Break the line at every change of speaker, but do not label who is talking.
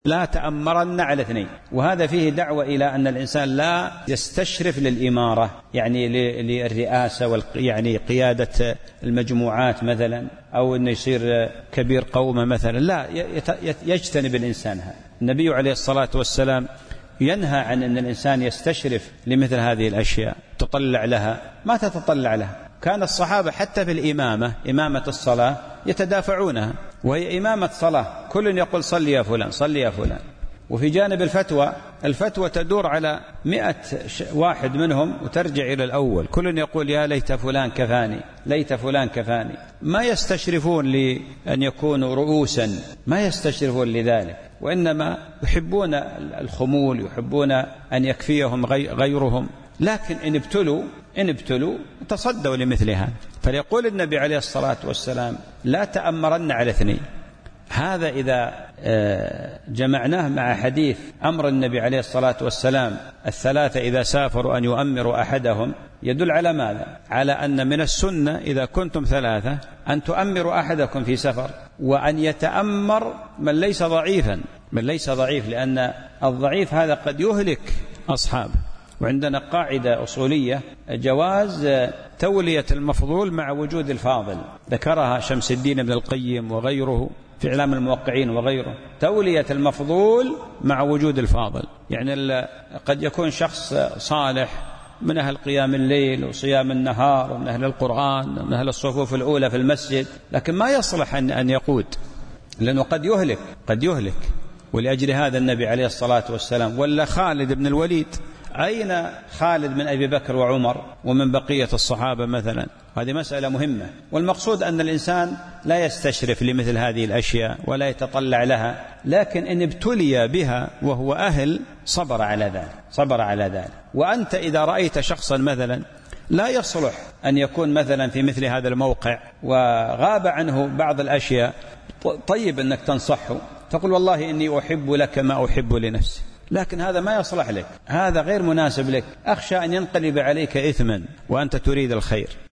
لا تأمرن على اثنين. وهذا فيه دعوة إلى أن الإنسان لا يستشرف للإمارة، يعني للرئاسة يعني قيادة المجموعات مثلا، أو أنه يصير كبير قومة مثلا، لا، يجتنب الإنسان هذا. النبي عليه الصلاة والسلام ينهى عن أن الإنسان يستشرف لمثل هذه الأشياء، تطلع لها، ما تتطلع لها. كان الصحابة حتى في الإمامة، إمامة الصلاة، يتدافعونها، وهي إمامة صلاة، كل يقول صل يا فلان، صل يا فلان. وفي جانب الفتوى تدور على 100 واحد منهم وترجع إلى الأول، كل يقول يا ليت فلان كفاني، ليت فلان كفاني. ما يستشرفون لأن يكونوا رؤوسا، ما يستشرفون لذلك، وإنما يحبون الخمول، يحبون أن يكفيهم غيرهم. لكن إن ابتلوا تصدوا لمثل هذا. فليقول النبي عليه الصلاة والسلام لا تأمرن على اثنين. هذا إذا جمعناه مع حديث أمر النبي عليه الصلاة والسلام الثلاثة إذا سافروا أن يؤمروا أحدهم، يدل على ماذا؟ على أن من السنة إذا كنتم ثلاثة أن تؤمروا أحدكم في سفر، وأن يتأمر من ليس ضعيف، لأن الضعيف هذا قد يهلك أصحابه. وعندنا قاعدة أصولية جواز تولية المفضول مع وجود الفاضل، ذكرها شمس الدين ابن القيم وغيره في إعلام الموقعين وغيره. تولية المفضول مع وجود الفاضل، يعني قد يكون شخص صالح من أهل قيام الليل وصيام النهار ومن أهل القرآن ومن أهل الصفوف الأولى في المسجد، لكن ما يصلح أن يقود، لأنه قد يهلك. ولأجل هذا النبي عليه الصلاة والسلام، ولا خالد بن الوليد، أين خالد من أبي بكر وعمر ومن بقية الصحابة مثلا؟ هذه مسألة مهمة. والمقصود أن الإنسان لا يستشرف لمثل هذه الأشياء ولا يتطلع لها، لكن إن ابتلي بها وهو أهل صبر على ذلك. وأنت إذا رأيت شخصا مثلا لا يصلح أن يكون مثلا في مثل هذا الموقع وغاب عنه بعض الأشياء، طيب أنك تنصحه، تقول والله إني أحب لك ما أحب لنفسي، لكن هذا ما يصلح لك، هذا غير مناسب لك، أخشى أن ينقلب عليك إثما وأنت تريد الخير.